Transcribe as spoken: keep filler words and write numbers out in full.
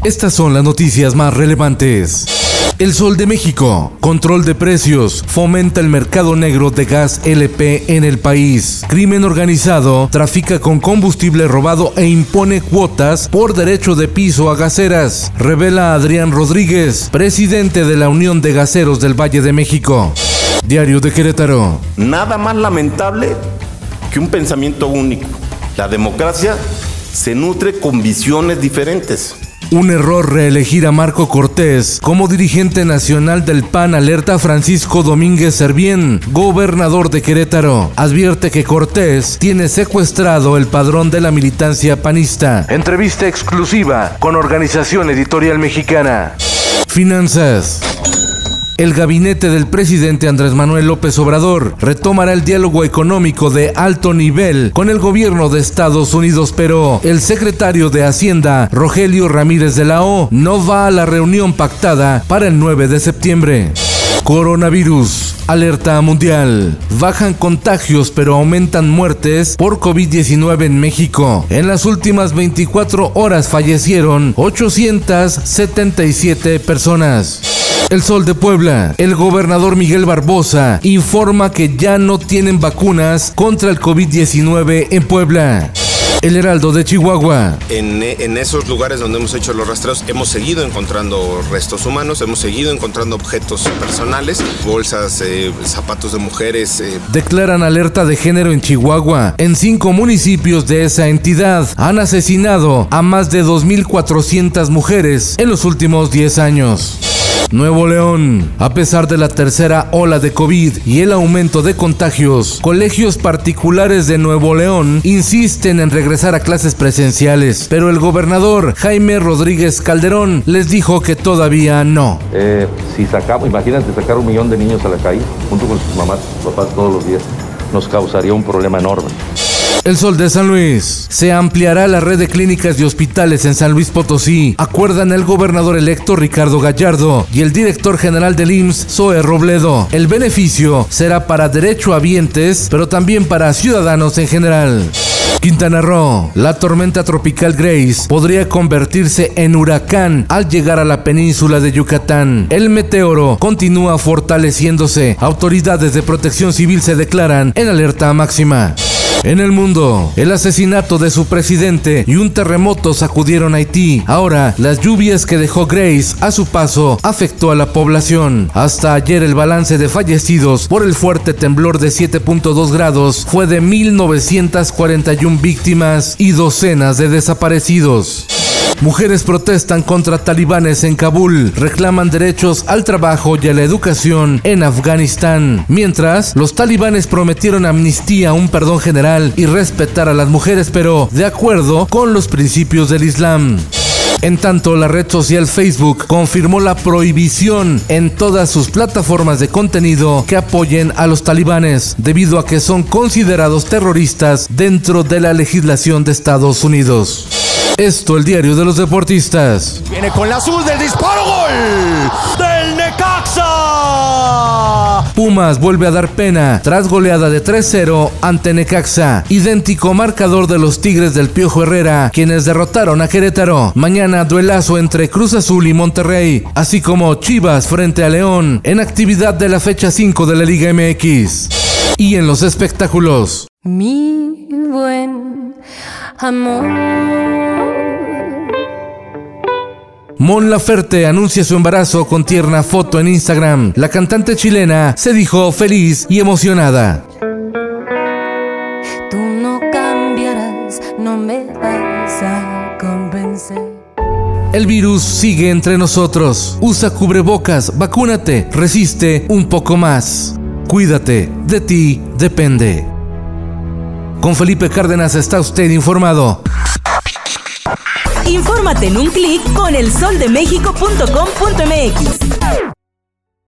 Estas son las noticias más relevantes. El Sol de México. Control de precios. Fomenta el mercado negro de gas L P en el país. Crimen organizado. Trafica con combustible robado e impone cuotas por derecho de piso a gaseras. Revela Adrián Rodríguez, presidente de la Unión de Gaseros del Valle de México. Diario de Querétaro. Nada más lamentable que un pensamiento único. La democracia se nutre con visiones diferentes. Un error reelegir a Marco Cortés como dirigente nacional del P A N, alerta Francisco Domínguez Servién, gobernador de Querétaro. Advierte que Cortés tiene secuestrado el padrón de la militancia panista. Entrevista exclusiva con Organización Editorial Mexicana. Finanzas. El gabinete del presidente Andrés Manuel López Obrador retomará el diálogo económico de alto nivel con el gobierno de Estados Unidos, pero el secretario de Hacienda, Rogelio Ramírez de la O, no va a la reunión pactada para el nueve de septiembre. Coronavirus. Alerta mundial. Bajan contagios pero aumentan muertes por COVID diecinueve en México. En las últimas veinticuatro horas fallecieron ochocientas setenta y siete personas. El Sol de Puebla. El gobernador Miguel Barbosa informa que ya no tienen vacunas contra el COVID diecinueve en Puebla. El Heraldo de Chihuahua. En, en esos lugares donde hemos hecho los rastreos hemos seguido encontrando restos humanos, hemos seguido encontrando objetos personales, bolsas, eh, zapatos de mujeres. Eh. Declaran alerta de género en Chihuahua. En cinco municipios de esa entidad han asesinado a más de dos mil cuatrocientas mujeres en los últimos diez años. Nuevo León. A pesar de la tercera ola de COVID y el aumento de contagios, colegios particulares de Nuevo León insisten en regresar a clases presenciales, pero el gobernador Jaime Rodríguez Calderón les dijo que todavía no. Eh, si sacamos, imagínate sacar un millón de niños a la calle, junto con sus mamás, sus papás todos los días, nos causaría un problema enorme. El Sol de San Luis. Se ampliará la red de clínicas y hospitales en San Luis Potosí. Acuerdan el gobernador electo Ricardo Gallardo y el director general del I M S S, Zoe Robledo. El beneficio será para derechohabientes, pero también para ciudadanos en general. Quintana Roo. La tormenta tropical Grace podría convertirse en huracán al llegar a la península de Yucatán. El meteoro continúa fortaleciéndose. Autoridades de protección civil se declaran en alerta máxima. En el mundo, el asesinato de su presidente y un terremoto sacudieron Haití. Ahora, las lluvias que dejó Grace a su paso afectó a la población. Hasta ayer el balance de fallecidos por el fuerte temblor de siete punto dos grados fue de mil novecientas cuarenta y una víctimas y docenas de desaparecidos. Mujeres protestan contra talibanes en Kabul, reclaman derechos al trabajo y a la educación en Afganistán. Mientras, los talibanes prometieron amnistía, un perdón general y respetar a las mujeres, pero de acuerdo con los principios del Islam. En tanto, la red social Facebook confirmó la prohibición en todas sus plataformas de contenido que apoyen a los talibanes, debido a que son considerados terroristas dentro de la legislación de Estados Unidos. Esto, el diario de los deportistas. Viene con la azul del disparo, gol del Necaxa. Pumas vuelve a dar pena tras goleada de tres cero ante Necaxa. Idéntico marcador de los Tigres del Piojo Herrera, quienes derrotaron a Querétaro. Mañana duelazo entre Cruz Azul y Monterrey, así como Chivas frente a León, en actividad de la fecha cinco de la Liga M X. Y en los espectáculos. Mi buen amor. Mon Laferte anuncia su embarazo con tierna foto en Instagram. La cantante chilena se dijo feliz y emocionada. Tú no cambiarás, no me vas a convencer. El virus sigue entre nosotros. Usa cubrebocas, vacúnate, resiste un poco más. Cuídate, de ti depende. Con Felipe Cárdenas está usted informado. Infórmate en un clic con el sol de méxico punto com punto m x.